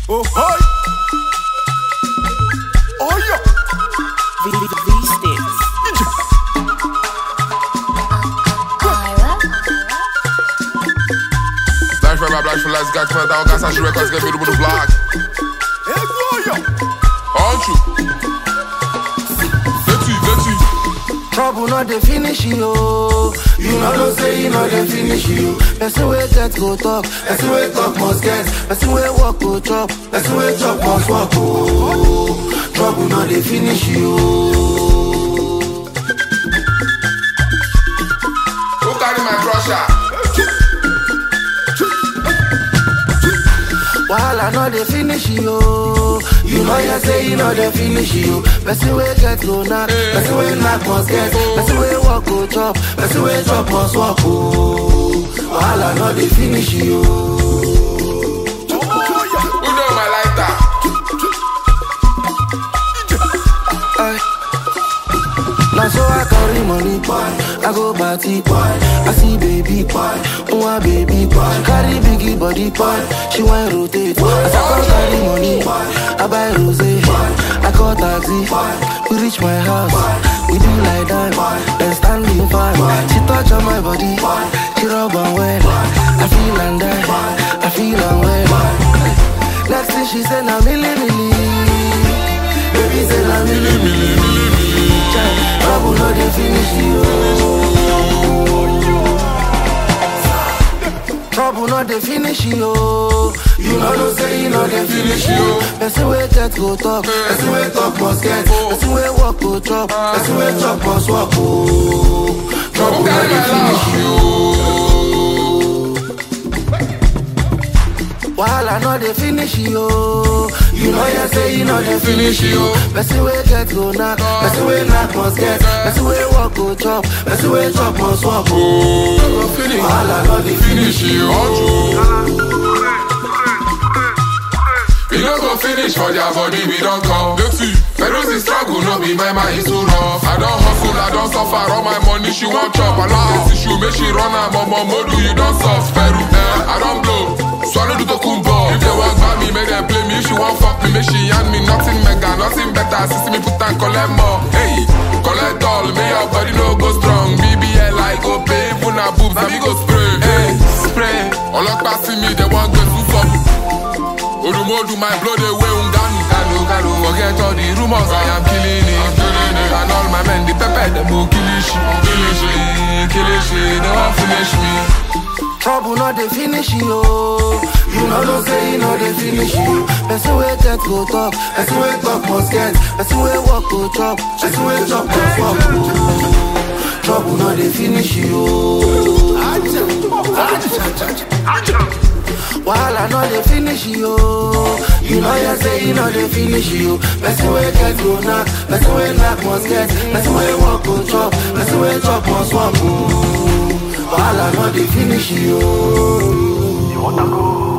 Oh, hi. Oh, yeah. V-Sticks. Black for lights, got come down, got some records, get me to the block. Hey, boy, Aren't you? Venti. Trouble not the finish you. You know don't say you know they finish you. Person way get go talk, person way talk must get, person way walk go chop, person way chop must walk oh. Trouble not the finish you. Who carry my crusher? While I know they finish you. You know you say you know they finish you. Person way get go knock, person way knock must get, person way walk go chop, person way chop must walk oh. While I know they finish you. Who know my lighter? Now so I carry money, boy. I go party, boy. I see baby, boy. One baby, boy. She carry biggie body, boy. She want rotate. As I come carry money, I buy rosé. I call taxi. We reach my house. We do like that. Then standing fine. She touch on my body. She rub on well. I feel and die. I feel and well. Next thing she said, now milli milli. Baby said, now milli milli. Trouble not they finish you. Trouble not they finish you. You know don't say you know they finish you. Person way get go talk, person way talk must get, person way walk go chop, person way chop must walk oh. Trouble not they finish you. While I know they finish you. You know you say you know they finish you. Person way get go knock, person way knock must get, person way walk go chop, person way chop must walk oh. While I know they finish you. We don't go finish for their body, we don't come. Let's see. Feroz is struggle, no be my mind is too rough. I don't hustle, I don't suffer, all my money she want chop. I love this issue, make she run her mama modu, you don't soft. Feru, I don't blow, swallow the tokumbo. If they want by me, make them play me. If she want fuck me, make she hand me nothing mega, nothing better. Since me put and collect more. Hey, collect all, may your body no go strong. BBL I go pay, even a boobs, and me go spray. Hey, spray. All up passing me, they want go to fuck. Odumodu, my blood away, Ganu. Forget all the rumors, I am killing it. And all my men, the pepper, them will kill it. They won't finish me. Trouble not they finish you. You know don't say you know they finish you. Person way get go talk, person way talk must get, person way walk go chop, person way chop must walk oh. Trouble not they finish you. While I know they finish you. You know you say you know they finish you. Person way get go knock, person way knock must get, person way walk go chop, person way chop must walk oh. While I know they finish you. You want to go?